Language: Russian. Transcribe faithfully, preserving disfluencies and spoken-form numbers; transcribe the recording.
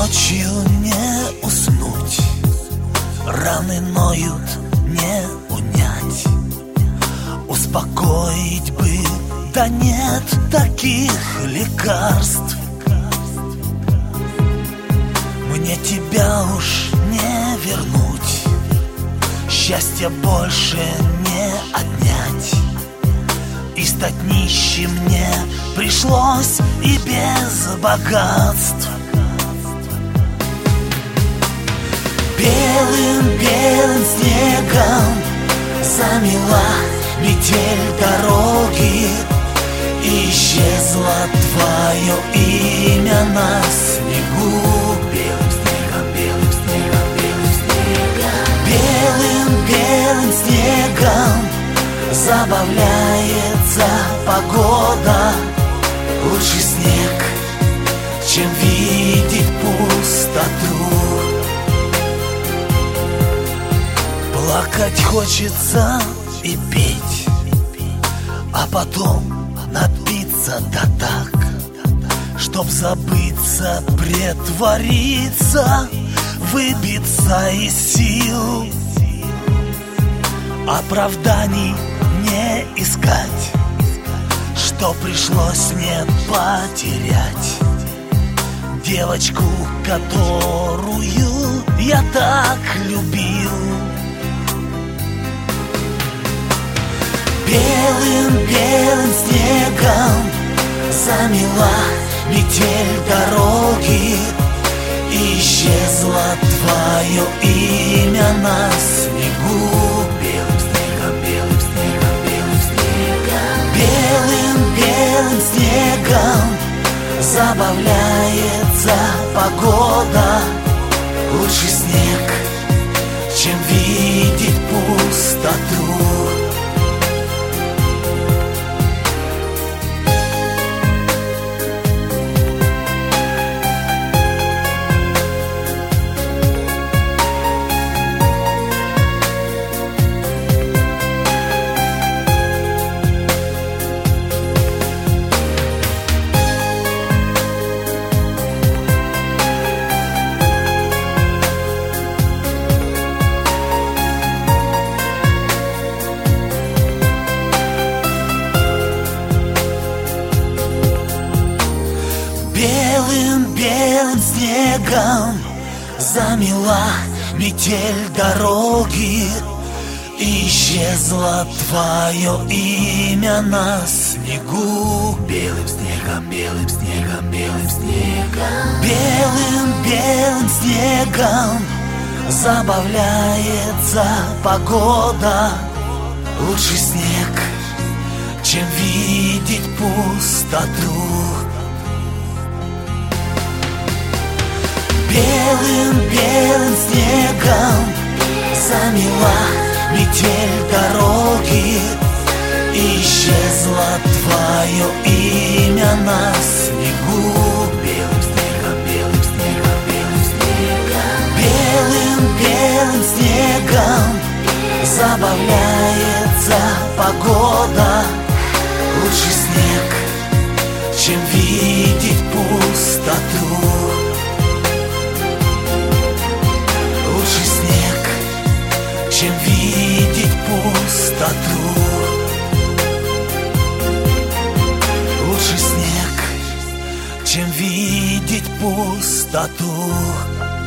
Ночью не уснуть, раны ноют, не унять. Успокоить бы, да нет таких лекарств. Мне тебя уж не вернуть, счастья больше не отнять. И стать нищим мне пришлось и без богатств. Белым-белым снегом замела метель дороги, и исчезло твое имя на снегу. Белым снегом, белым снегом, белым снегом. Белым-белым снегом забавляется погода. Лучше снег, чем видеть пустоту. Плакать хочется и петь, а потом напиться да так, чтоб забыться, притвориться, выбиться из сил. Оправданий не искать, что пришлось мне потерять девочку, которую я так любил. Белым-белым снегом замела метель дороги, и исчезло твое имя на снегу. Белым снегом, белым снегом, белым снегом. Белым-белым снегом забавляется погода. Лучше снег, чем видеть пустоту. Белым-белым снегом замела метель дороги, и исчезло твое имя на снегу. Белым снегом, белым снегом, белым снегом. Белым-белым снегом забавляется погода. Лучше снег, чем видеть пустоту. Белым-белым снегом замела метель дороги, и исчезло твое имя на снегу. Белым снегом, белым снегом, белым снегом. Белым-белым снегом забавляется погода. Лучше снег, чем видеть пустоту. Чем видеть пустоту. Лучше снег, чем видеть пустоту.